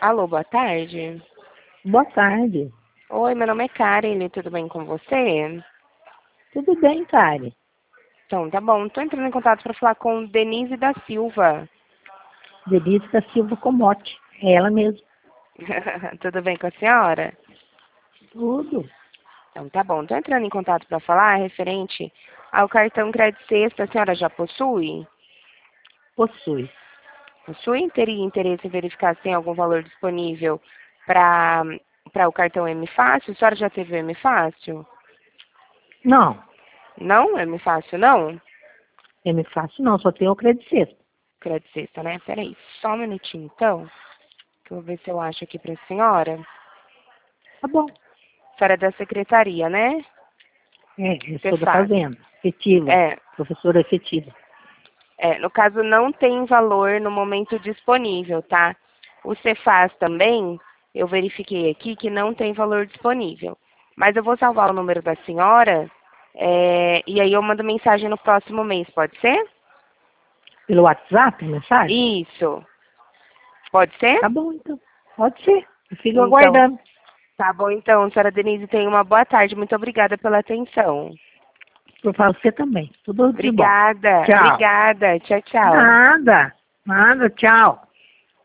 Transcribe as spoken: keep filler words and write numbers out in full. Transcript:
Alô, boa tarde. Boa tarde. Oi, meu nome é Karen, tudo bem com você? Tudo bem, Karen? Então, tá bom. Estou entrando em contato para falar com Denise da Silva. Denise da Silva Comote. É ela mesmo. Tudo bem com a senhora? Tudo. Então, tá bom. Estou entrando em contato para falar referente ao cartão Crédito Sexta. A senhora já possui? Possui. Possui? Teria interesse em verificar se tem algum valor disponível para para o cartão M Fácil? A senhora já teve o M Fácil? Não, Não? M Fácil não? é me fácil não, só tenho o crédito sexta. Crédito Sexta, né? Peraí, só um minutinho então, que eu vou ver se eu acho aqui para a senhora. Tá bom. A senhora é da secretaria, né? É, eu Você sou da faz. Fazenda. Efetiva. É, Professora efetiva. é, no caso não tem valor no momento disponível, tá? O Cefaz também, eu verifiquei aqui que não tem valor disponível. Mas eu vou salvar o número da senhora, é, e aí eu mando mensagem no próximo mês, pode ser? Pelo WhatsApp, mensagem? Isso. Pode ser? Tá bom, então. Pode ser. Eu fico Então, aguardando. tá bom então, senhora Denise, tenha uma boa tarde. Muito obrigada pela atenção. Por você também. Tudo de bom. Obrigada, Tchau. obrigada. Tchau, tchau. Nada. Nada. Tchau.